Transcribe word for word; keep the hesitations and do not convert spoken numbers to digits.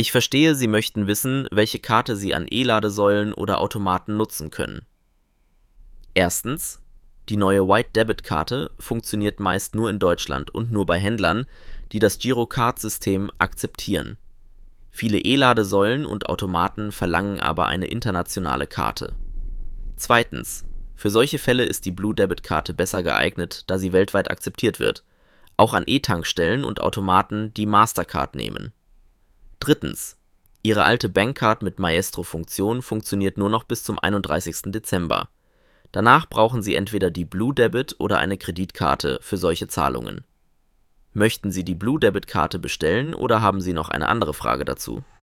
Ich verstehe, Sie möchten wissen, welche Karte Sie an E-Ladesäulen oder Automaten nutzen können. Erstens: Die neue White-Debit-Karte funktioniert meist nur in Deutschland und nur bei Händlern, die das Girocard-System akzeptieren. Viele E-Ladesäulen und Automaten verlangen aber eine internationale Karte. Zweitens: Für solche Fälle ist die Blue-Debit-Karte besser geeignet, da sie weltweit akzeptiert wird, auch an E-Tankstellen und Automaten, die Mastercard nehmen. Drittens: Ihre alte Bankcard mit Maestro-Funktion funktioniert nur noch bis zum einunddreißigsten Dezember. Danach brauchen Sie entweder die Blue Debit oder eine Kreditkarte für solche Zahlungen. Möchten Sie die Blue Debit Karte bestellen oder haben Sie noch eine andere Frage dazu?